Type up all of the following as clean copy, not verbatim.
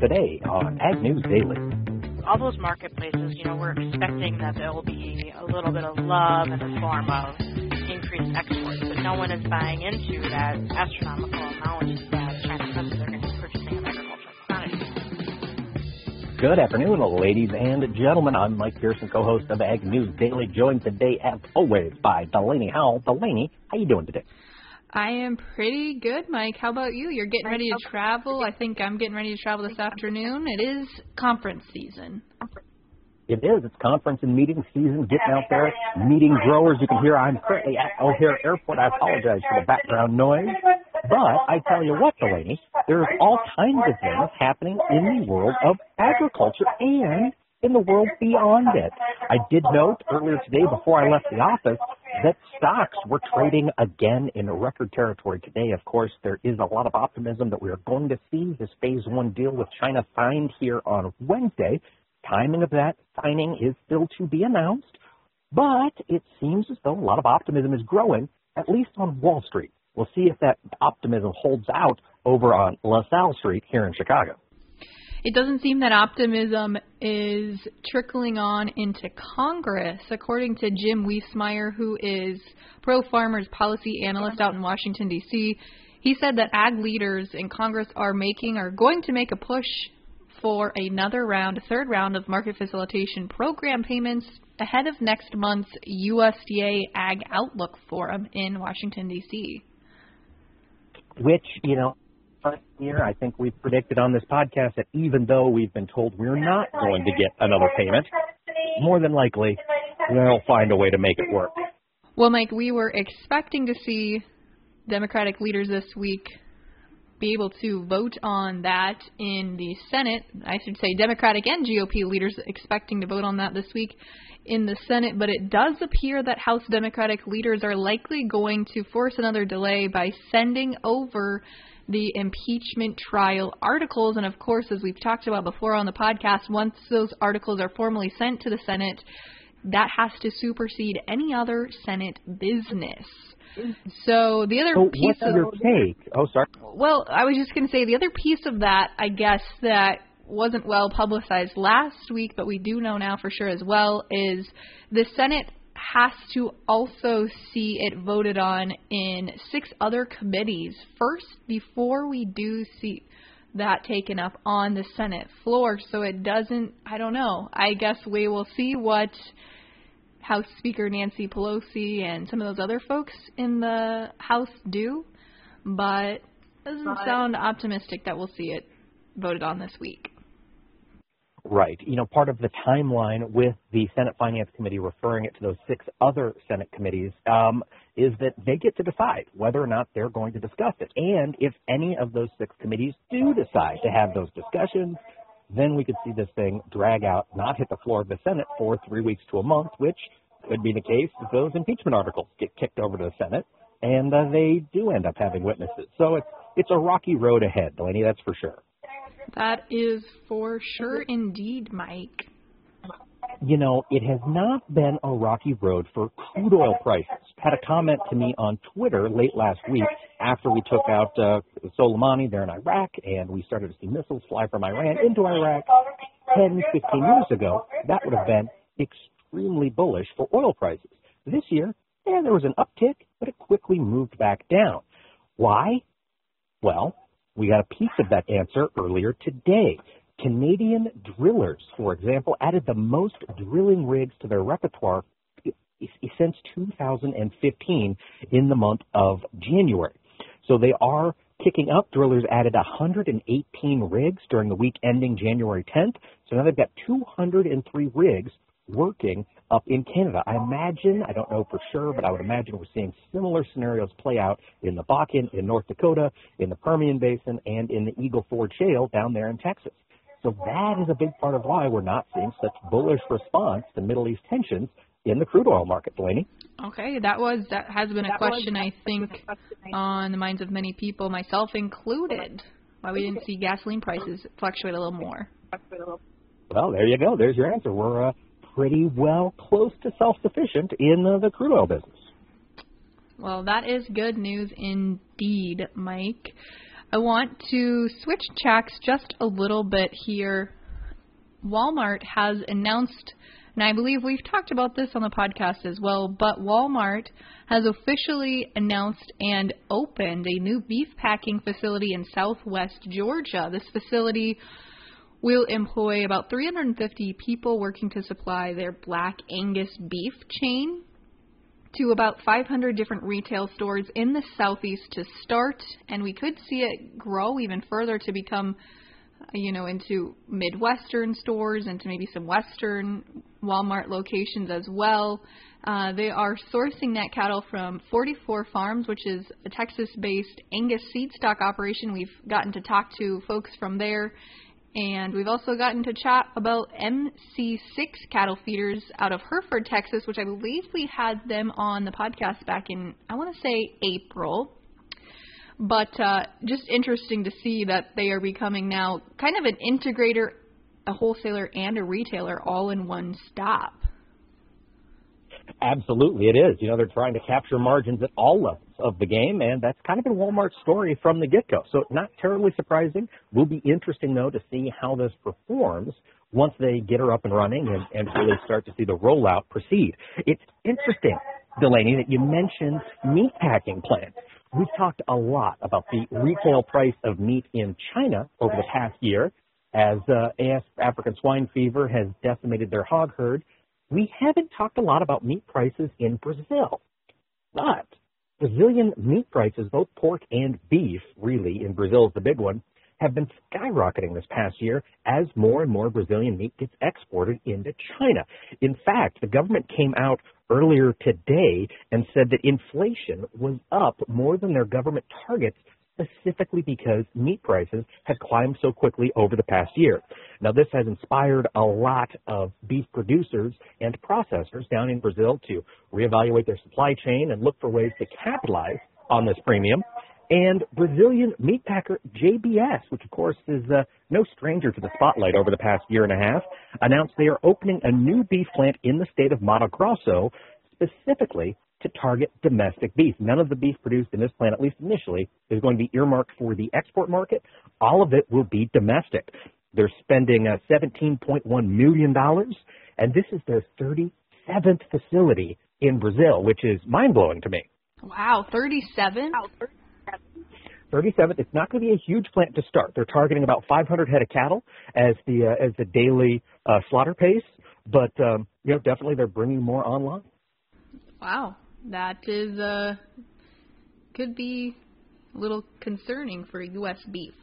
today on Ag News Daily. All those marketplaces, we're expecting that there will be a little bit of love in the form of increased exports, but no one is buying into that astronomical amount that China says they're going to be purchasing of agricultural commodities. Good afternoon, ladies and gentlemen. I'm Mike Pearson, co-host of Ag News Daily, joined today, as always, by Delaney Howell. Delaney, how you doing today? I am pretty good, Mike. How about you? You're getting ready to travel. I think I'm getting ready to travel this afternoon. It is conference season. It is. It's conference and meeting season. Getting out there, meeting growers. You can hear I'm currently at O'Hare Airport. I apologize for the background noise. But I tell you what, Delaney, there's all kinds of things happening in the world of agriculture and in the world beyond it. I did note earlier today, before I left the office, that stocks were trading again in record territory today. Of course, there is a lot of optimism that we are going to see this phase one deal with China signed here on Wednesday. Timing of that signing is still to be announced, but it seems as though a lot of optimism is growing, at least on Wall Street. We'll see if that optimism holds out over on LaSalle Street here in Chicago. It doesn't seem that optimism is trickling on into Congress. According to Jim Wiesmeyer, who is pro-farmers policy analyst out in Washington, D.C., he said that ag leaders in Congress are going to make a push for another round, a third round of market facilitation program payments ahead of next month's USDA Ag Outlook Forum in Washington, D.C. Which, first year, I think we've predicted on this podcast that even though we've been told we're not going to get another payment, more than likely, they'll find a way to make it work. Well, Mike, we were expecting to see Democratic leaders this week be able to vote on that in the Senate. I should say Democratic and GOP leaders expecting to vote on that this week in the Senate, but it does appear that House Democratic leaders are likely going to force another delay by sending over the impeachment trial articles. And of course, as we've talked about before on the podcast, once those articles are formally sent to the Senate, that has to supersede any other Senate business. So the other piece of your take? Oh, sorry. Well, I was just going to say the other piece of that, I guess, that wasn't well publicized last week, but we do know now for sure as well, is the Senate has to also see it voted on in 6 other committees first before we do see that taken up on the Senate floor. So it doesn't, I don't know. I guess we will see what House Speaker Nancy Pelosi and some of those other folks in the House do, but it doesn't sound optimistic that we'll see it voted on this week. Right. Part of the timeline with the Senate Finance Committee referring it to those 6 other Senate committees is that they get to decide whether or not they're going to discuss it. And if any of those 6 committees do decide to have those discussions, then we could see this thing drag out, not hit the floor of the Senate for 3 weeks to a month, which could be the case if those impeachment articles get kicked over to the Senate and they do end up having witnesses. So it's a rocky road ahead, Delaney, that's for sure. That is for sure indeed, Mike. It has not been a rocky road for crude oil prices. Had a comment to me on Twitter late last week after we took out Soleimani there in Iraq and we started to see missiles fly from Iran into Iraq 10, 15 years ago. That would have been extremely bullish for oil prices. This year, there was an uptick, but it quickly moved back down. Why? Well, we got a piece of that answer earlier today. Canadian drillers, for example, added the most drilling rigs to their repertoire since 2015 in the month of January. So they are kicking up. Drillers added 118 rigs during the week ending January 10th. So now they've got 203 rigs working up in Canada. I imagine, I don't know for sure, but I would imagine we're seeing similar scenarios play out in the Bakken, in North Dakota, in the Permian Basin, and in the Eagle Ford Shale down there in Texas. So that is a big part of why we're not seeing such bullish response to Middle East tensions in the crude oil market, Delaney. Okay, that has been a question, I think, on the minds of many people, myself included, why we didn't see gasoline prices fluctuate a little more. Well, there you go. There's your answer. We're pretty well close to self-sufficient in the crude oil business. Well, that is good news indeed, Mike. I want to switch tracks just a little bit here. Walmart has announced, and I believe we've talked about this on the podcast as well, but Walmart has officially announced and opened a new beef packing facility in Southwest Georgia. This facility will employ about 350 people working to supply their Black Angus beef chain to about 500 different retail stores in the Southeast to start, and we could see it grow even further to become, into Midwestern stores and to maybe some Western Walmart locations as well. They are sourcing that cattle from 44 Farms, which is a Texas-based Angus seed stock operation. We've gotten to talk to folks from there. And we've also gotten to chat about MC6 cattle feeders out of Hereford, Texas, which I believe we had them on the podcast back in, I want to say, April. But just interesting to see that they are becoming now kind of an integrator, a wholesaler, and a retailer all in one stop. Absolutely, it is. They're trying to capture margins at all levels of the game, and that's kind of been Walmart's story from the get-go. So not terribly surprising. Will be interesting, though, to see how this performs once they get her up and running and really start to see the rollout proceed. It's interesting, Delaney, that you mentioned meatpacking plants. We've talked a lot about the retail price of meat in China over the past year as African swine fever has decimated their hog herd. We haven't talked a lot about meat prices in Brazil, but Brazilian meat prices, both pork and beef, really, in Brazil is the big one, have been skyrocketing this past year as more and more Brazilian meat gets exported into China. In fact, the government came out earlier today and said that inflation was up more than their government targets, specifically because meat prices had climbed so quickly over the past year. Now, this has inspired a lot of beef producers and processors down in Brazil to reevaluate their supply chain and look for ways to capitalize on this premium. And Brazilian meat packer JBS, which of course is no stranger to the spotlight over the past year and a half, announced they are opening a new beef plant in the state of Mato Grosso, specifically to target domestic beef. None of the beef produced in this plant, at least initially, is going to be earmarked for the export market. All of it will be domestic. They're spending $17.1 million, and this is their 37th facility in Brazil, which is mind-blowing to me. Wow, 37? 37th. It's not going to be a huge plant to start. They're targeting about 500 head of cattle as the daily slaughter pace, but definitely they're bringing more online. Wow. That is, could be a little concerning for U.S. beef.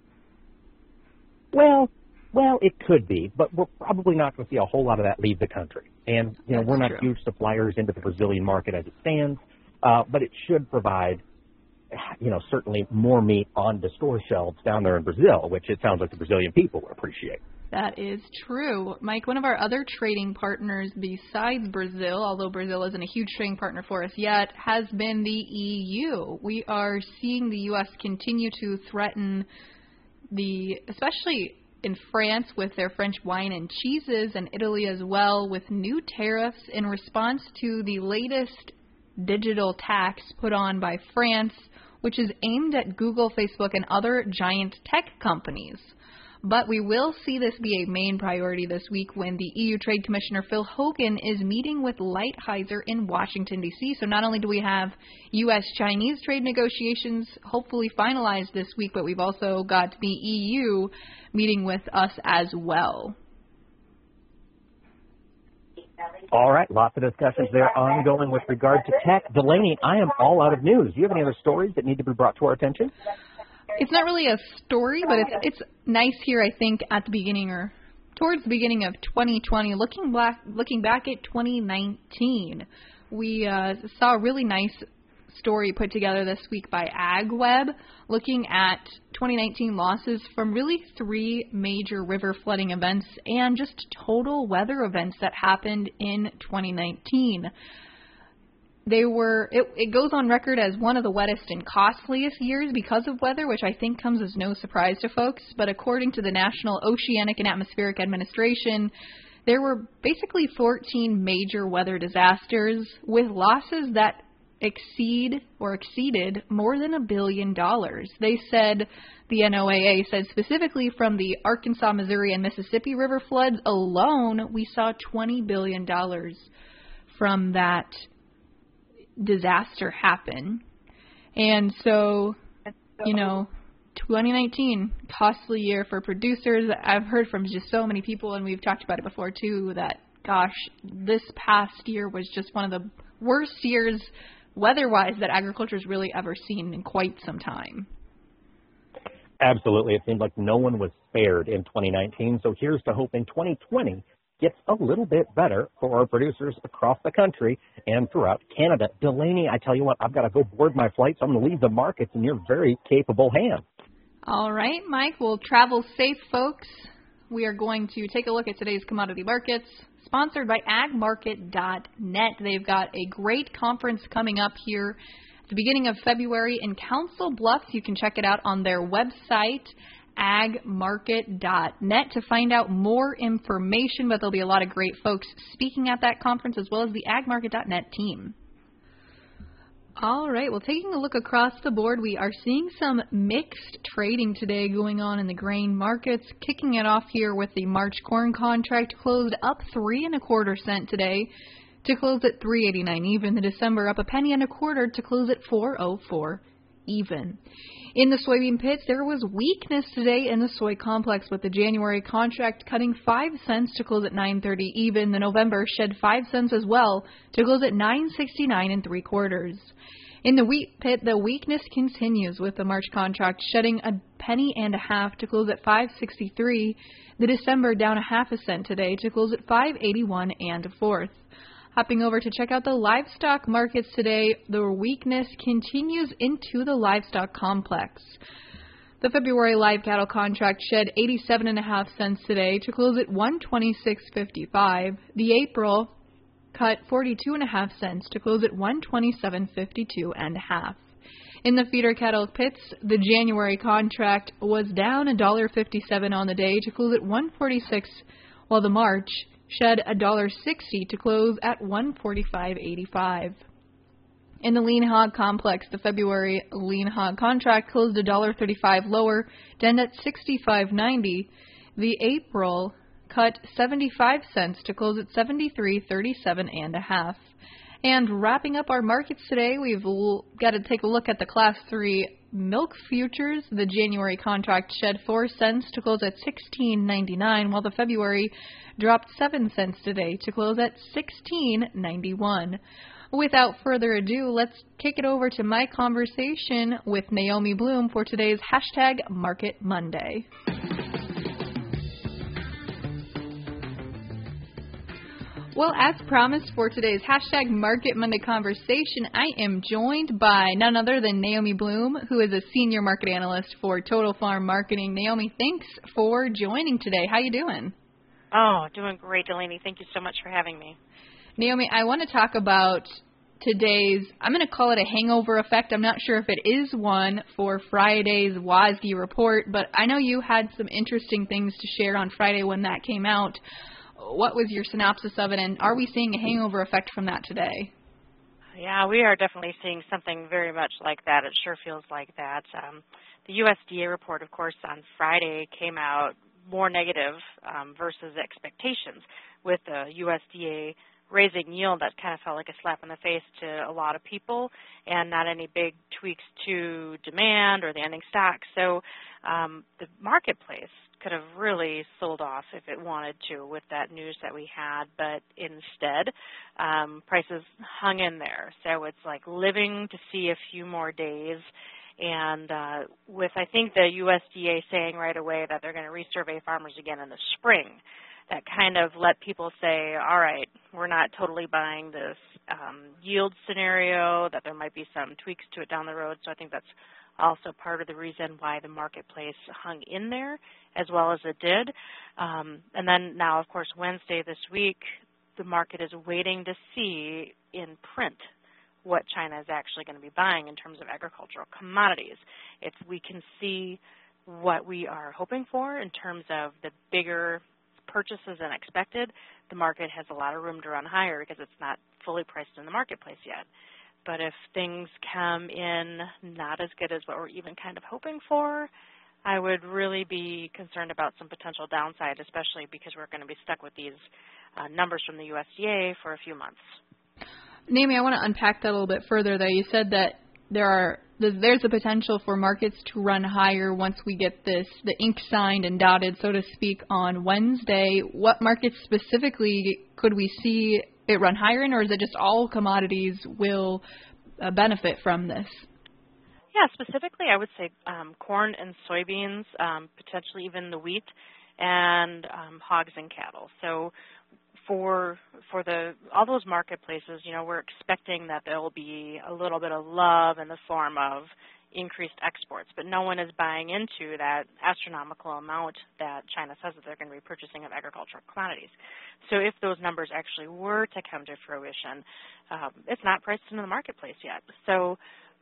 Well, it could be, but we're probably not going to see a whole lot of that leave the country. And, we're not huge suppliers into the Brazilian market as it stands, but it should provide, certainly more meat on the store shelves down there in Brazil, which it sounds like the Brazilian people will appreciate. That is true. Mike, one of our other trading partners besides Brazil, although Brazil isn't a huge trading partner for us yet, has been the EU. We are seeing the U.S. continue to threaten especially in France with their French wine and cheeses, and Italy as well, with new tariffs in response to the latest digital tax put on by France, which is aimed at Google, Facebook, and other giant tech companies. But we will see this be a main priority this week when the EU Trade Commissioner Phil Hogan is meeting with Lighthizer in Washington, D.C. So not only do we have U.S.-Chinese trade negotiations hopefully finalized this week, but we've also got the EU meeting with us as well. All right, lots of discussions there ongoing with regard to tech. Delaney, I am all out of news. Do you have any other stories that need to be brought to our attention? It's not really a story, but it's nice here, I think, at the beginning or towards the beginning of 2020. Looking back at 2019, we saw a really nice story put together this week by AgWeb, looking at 2019 losses from really 3 major river flooding events and just total weather events that happened in 2019. It goes on record as one of the wettest and costliest years because of weather, which I think comes as no surprise to folks. But according to the National Oceanic and Atmospheric Administration, there were basically 14 major weather disasters with losses that exceeded more than $1 billion. They said, the NOAA said specifically from the Arkansas, Missouri, and Mississippi River floods alone, we saw $20 billion from that disaster happen. And so, 2019, costly year for producers. I've heard from just so many people, and we've talked about it before too, that, gosh, this past year was just one of the worst years weather-wise that agriculture's really ever seen in quite some time. Absolutely. It seemed like no one was spared in 2019. So here's to hoping 2020 gets a little bit better for our producers across the country and throughout Canada. Delaney, I tell you what, I've got to go board my flight, so I'm going to leave the markets in your very capable hands. All right, Mike. Well, travel safe, folks. We are going to take a look at today's commodity markets, sponsored by agmarket.net. They've got a great conference coming up here at the beginning of February in Council Bluffs. You can check it out on their website, agmarket.net, to find out more information. But there'll be a lot of great folks speaking at that conference, as well as the agmarket.net team. All right, well, taking a look across the board, we are seeing some mixed trading today going on in the grain markets. Kicking it off here with the March corn contract, closed up 3 1/4 cents today to close at 3.89 even. The December up 1 1/4 to close at 4.04 even. In the soybean pits, there was weakness today in the soy complex, with the January contract cutting 5 cents to close at 9.30 even. The November shed 5 cents as well to close at 9.69 3/4. In the wheat pit, the weakness continues, with the March contract shedding 1.5 pennies to close at 5.63. The December down 0.5 cent today to close at 5.81 1/4. Hopping over to check out the livestock markets today, the weakness continues into the livestock complex. The February live cattle contract shed 87.5 cents today to close at 126.55. The April cut 42.5 cents to close at 127.52 1/2. In the feeder cattle pits, the January contract was down $1.57 on the day to close at 146, while the March shed $1.60 to close at 145.85. In the lean hog complex, the February lean hog contract closed $1.35 lower, to end at 65.90. The April cut 75 cents to close at 73.37 1/2. And wrapping up our markets today, we've got to take a look at the Class 3 milk futures. The January contract shed 4 cents to close at 16.99, while the February dropped 7 cents today to close at 16.91. Without further ado, let's kick it over to my conversation with Naomi Bloom for today's Hashtag Market Monday. Well, as promised for today's Hashtag Market Monday conversation, I am joined by none other than Naomi Bloom, who is a senior market analyst for Total Farm Marketing. Naomi, thanks for joining today. How you doing? Oh, doing great, Delaney. Thank you so much for having me. Naomi, I want to talk about today's, I'm going to call it a hangover effect. I'm not sure if it is one for Friday's WASDE report, but I know you had some interesting things to share on Friday when that came out. What was your synopsis of it, and are we seeing a hangover effect from that today? Yeah, we are definitely seeing something very much like that. It sure feels like that. The USDA report, of course, on Friday came out more negative versus expectations, with the USDA raising yield. That kind of felt like a slap in the face to a lot of people, and not any big tweaks to demand or the ending stock. So the marketplace could have really sold off if it wanted to with that news that we had, but instead prices hung in there. So it's like living to see a few more days. And with, I think, the USDA saying right away that they're going to resurvey farmers again in the spring, that kind of let people say, all right, we're not totally buying this yield scenario, that there might be some tweaks to it down the road. So I think that's also part of the reason why the marketplace hung in there as well as it did. And then now, of course, Wednesday this week, the market is waiting to see in print what China is actually going to be buying in terms of agricultural commodities. If we can see what we are hoping for in terms of the bigger purchases than expected, the market has a lot of room to run higher because it's not fully priced in the marketplace yet. But if things come in not as good as what we're even kind of hoping for, I would really be concerned about some potential downside, especially because we're going to be stuck with these numbers from the USDA for a few months. Naomi, I want to unpack that a little bit further, though. You said that there's a potential for markets to run higher once we get the ink signed and dotted, so to speak, on Wednesday. What markets specifically could we see it run higher in, or is it just all commodities will benefit from this? Yeah, specifically I would say corn and soybeans, potentially even the wheat, and hogs and cattle. So for all those marketplaces, we're expecting that there will be a little bit of love in the form of increased exports, but no one is buying into that astronomical amount that China says that they're going to be purchasing of agricultural commodities. So if those numbers actually were to come to fruition, it's not priced into the marketplace yet. So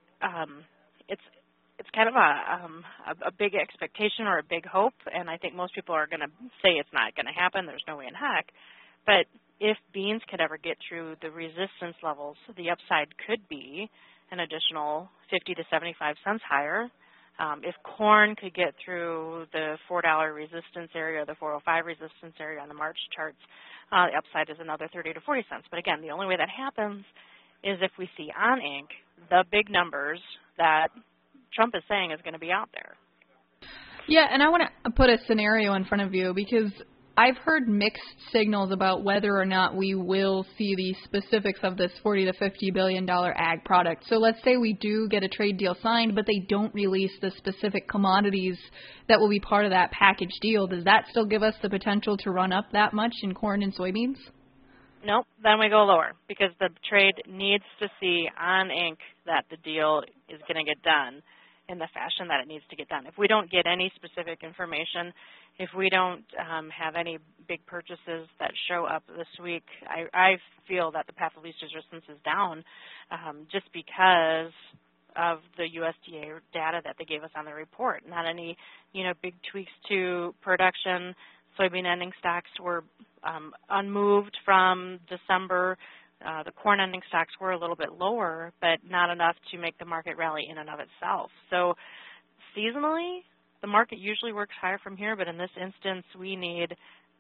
it's kind of a big expectation or a big hope, and I think most people are going to say it's not going to happen. There's no way in heck. But if beans could ever get through the resistance levels, the upside could be an additional 50 to 75 cents higher. If corn could get through the $4 resistance area or the 405 resistance area on the March charts, the upside is another 30 to 40 cents. But again, the only way that happens is if we see on ink the big numbers that Trump is saying is going to be out there. Yeah, and I want to put a scenario in front of you because I've heard mixed signals about whether or not we will see the specifics of this $40 to $50 billion ag product. So let's say we do get a trade deal signed, but they don't release the specific commodities that will be part of that package deal. Does that still give us the potential to run up that much in corn and soybeans? Nope, then we go lower because the trade needs to see on ink that the deal is going to get done in the fashion that it needs to get done. If we don't get any specific information, if we don't have any big purchases that show up this week, I feel that the path of least resistance is down just because of the USDA data that they gave us on the report. Not any, big tweaks to production. Soybean ending stocks were unmoved from December. The corn ending stocks were a little bit lower, but not enough to make the market rally in and of itself. So seasonally, the market usually works higher from here, but in this instance, we need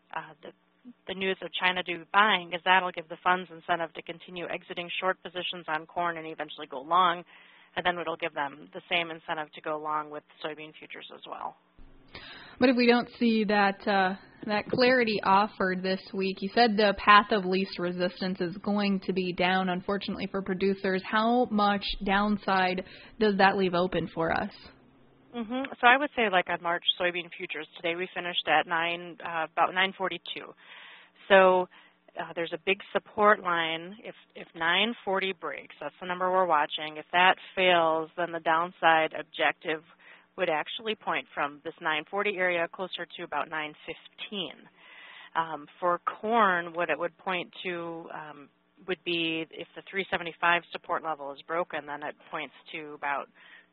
the news of China do buying, because that'll give the funds incentive to continue exiting short positions on corn and eventually go long, and then it'll give them the same incentive to go long with soybean futures as well. But if we don't see that clarity offered this week, you said the path of least resistance is going to be down, unfortunately, for producers. How much downside does that leave open for us? So I would say, like on March soybean futures today, we finished at about 942. So there's a big support line. If 940 breaks, that's the number we're watching. If that fails, then the downside objective would actually point from this 940 area closer to about 915. For corn, what it would point to would be if the 375 support level is broken, then it points to about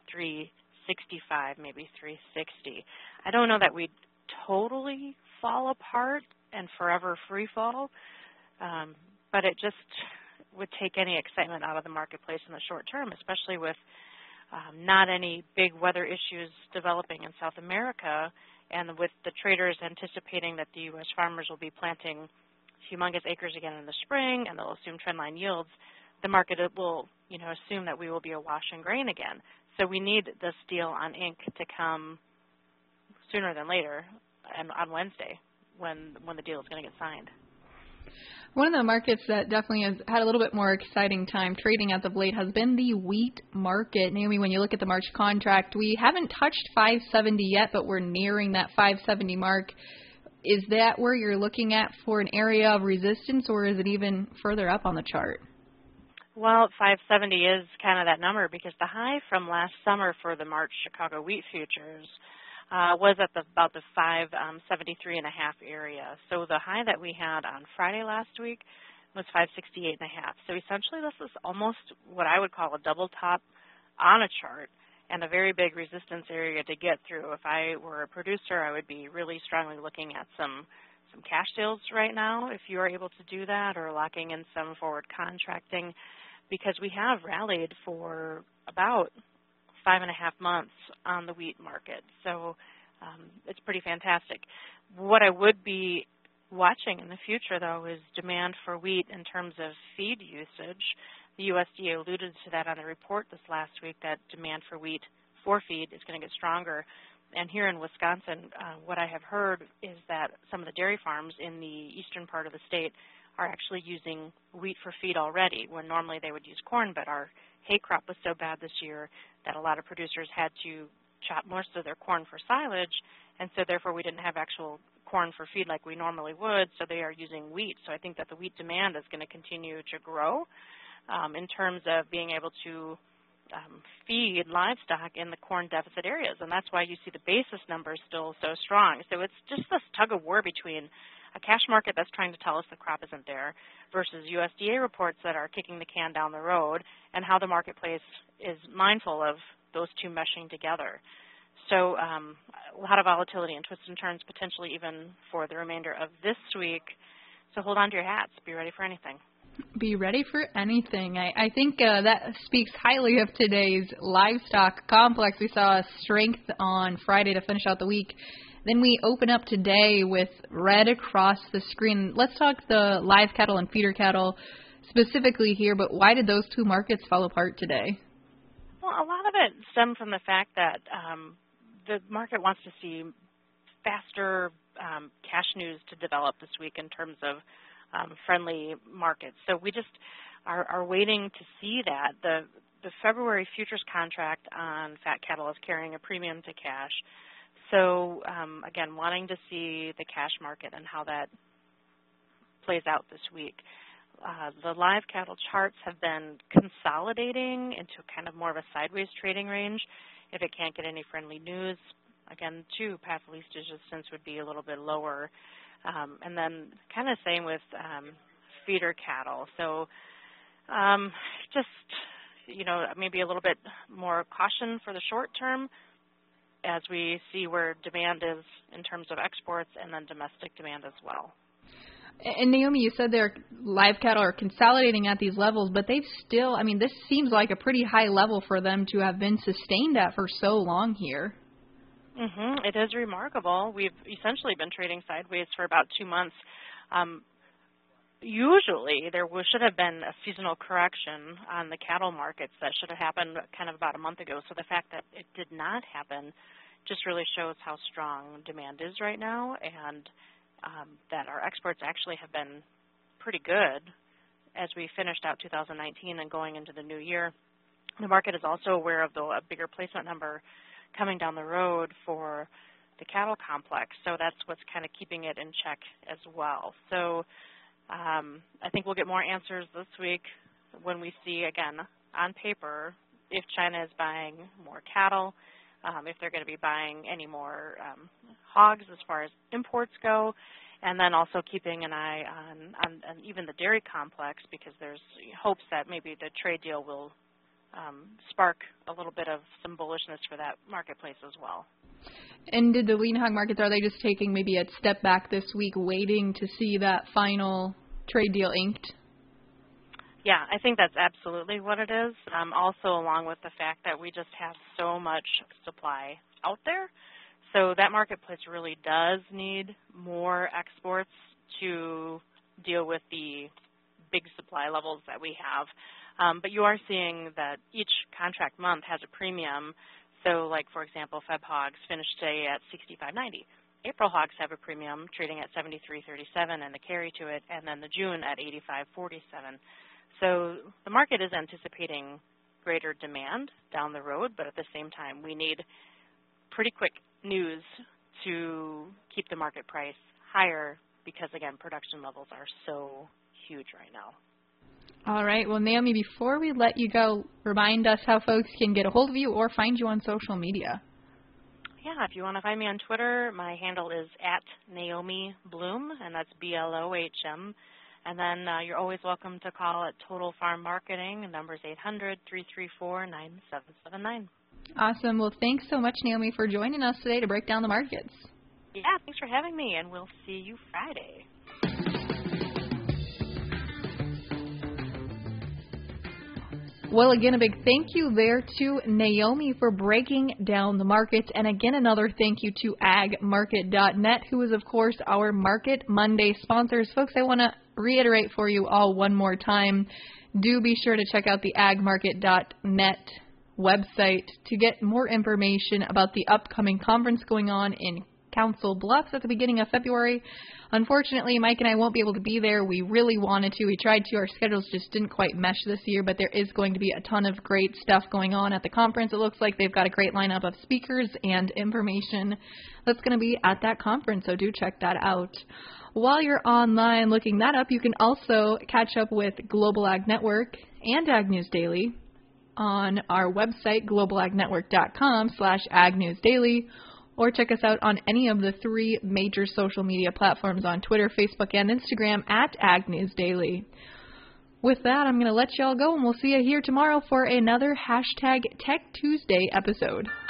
365, maybe 360. I don't know that we'd totally fall apart and forever free fall, but it just would take any excitement out of the marketplace in the short term, especially with not any big weather issues developing in South America, and with the traders anticipating that the U.S. farmers will be planting humongous acres again in the spring, and they'll assume trendline yields, the market will, assume that we will be awash in grain again. So we need this deal on ink to come sooner than later, and on Wednesday, when the deal is going to get signed. One of the markets that definitely has had a little bit more exciting time trading as of late has been the wheat market. Naomi, when you look at the March contract, we haven't touched 570 yet, but we're nearing that 570 mark. Is that where you're looking at for an area of resistance, or is it even further up on the chart? Well, 570 is kind of that number because the high from last summer for the March Chicago wheat futures was at about the 573.5 area. So the high that we had on Friday last week was 568.5. So essentially this is almost what I would call a double top on a chart and a very big resistance area to get through. If I were a producer, I would be really strongly looking at some cash deals right now if you are able to do that, or locking in some forward contracting. because we have rallied for about 5.5 months on the wheat market. So it's pretty fantastic. What I would be watching in the future, though, is demand for wheat in terms of feed usage. The USDA alluded to that on the report this last week, that demand for wheat for feed is going to get stronger. And here in Wisconsin, what I have heard is that some of the dairy farms in the eastern part of the state are actually using wheat for feed already, when normally they would use corn, but our hay crop was so bad this year that a lot of producers had to chop most of their corn for silage, and so therefore we didn't have actual corn for feed like we normally would, so they are using wheat. So I think that the wheat demand is going to continue to grow in terms of being able to feed livestock in the corn deficit areas, and that's why you see the basis numbers still so strong. So it's just this tug of war between a cash market that's trying to tell us the crop isn't there versus USDA reports that are kicking the can down the road, and how the marketplace is mindful of those two meshing together. So a lot of volatility and twists and turns potentially even for the remainder of this week. So hold on to your hats. Be ready for anything. Be ready for anything. I think that speaks highly of today's livestock complex. We saw strength on Friday to finish out the week. Then we open up today with red across the screen. Let's talk the live cattle and feeder cattle specifically here, but why did those two markets fall apart today? Well, a lot of it stemmed from the fact that the market wants to see faster cash news to develop this week in terms of friendly markets. So we just are waiting to see that. The February futures contract on fat cattle is carrying a premium to cash. So, again, wanting to see the cash market and how that plays out this week. The live cattle charts have been consolidating into kind of more of a sideways trading range. If it can't get any friendly news, again, too, path of least resistance would be a little bit lower. And then kind of same with feeder cattle. So just, maybe a little bit more caution for the short term as we see where demand is in terms of exports and then domestic demand as well. And Naomi, you said their live cattle are consolidating at these levels, but they've still, this seems like a pretty high level for them to have been sustained at for so long here. It is remarkable. We've essentially been trading sideways for about 2 months. Usually there should have been a seasonal correction on the cattle markets that should have happened kind of about a month ago. So the fact that it did not happen just really shows how strong demand is right now, and that our exports actually have been pretty good as we finished out 2019 and going into the new year. The market is also aware of a bigger placement number coming down the road for the cattle complex, so that's what's kind of keeping it in check as well. So I think we'll get more answers this week when we see, again, on paper, if China is buying more cattle, if they're going to be buying any more hogs as far as imports go, and then also keeping an eye on even the dairy complex, because there's hopes that maybe the trade deal will spark a little bit of some bullishness for that marketplace as well. And did the lean hog markets, are they just taking maybe a step back this week, waiting to see that final trade deal inked? Yeah, I think that's absolutely what it is. Also, along with the fact that we just have so much supply out there. So that marketplace really does need more exports to deal with the big supply levels that we have. But you are seeing that each contract month has a premium. So, like, for example, Feb hogs finished today at $65.90. April hogs have a premium trading at $73.37 and the carry to it, and then the June at $85.47. So the market is anticipating greater demand down the road, but at the same time, we need pretty quick news to keep the market price higher because, again, production levels are so huge right now. All right. Well, Naomi, before we let you go, remind us how folks can get a hold of you or find you on social media. Yeah, if you want to find me on Twitter, my handle is @NaomiBloom, and that's BLOHM. And then you're always welcome to call at Total Farm Marketing. The number is 800-334-9779. Awesome. Well, thanks so much, Naomi, for joining us today to break down the markets. Yeah, thanks for having me, and we'll see you Friday. Well, again, a big thank you there to Naomi for breaking down the markets. And again, another thank you to agmarket.net, who is, of course, our Market Monday sponsors. Folks, I want to reiterate for you all one more time. Do be sure to check out the agmarket.net website to get more information about the upcoming conference going on in Council Bluffs at the beginning of February. Unfortunately, Mike and I won't be able to be there. We really wanted to. We tried to. Our schedules just didn't quite mesh this year, but there is going to be a ton of great stuff going on at the conference. It looks like they've got a great lineup of speakers and information that's going to be at that conference, so do check that out. While you're online looking that up, you can also catch up with Global Ag Network and Ag News Daily on our website, globalagnetwork.com/agnewsdaily, or check us out on any of the 3 major social media platforms on Twitter, Facebook, and Instagram at Ag News Daily. With that, I'm going to let y'all go, and we'll see you here tomorrow for another #Tech Tuesday episode.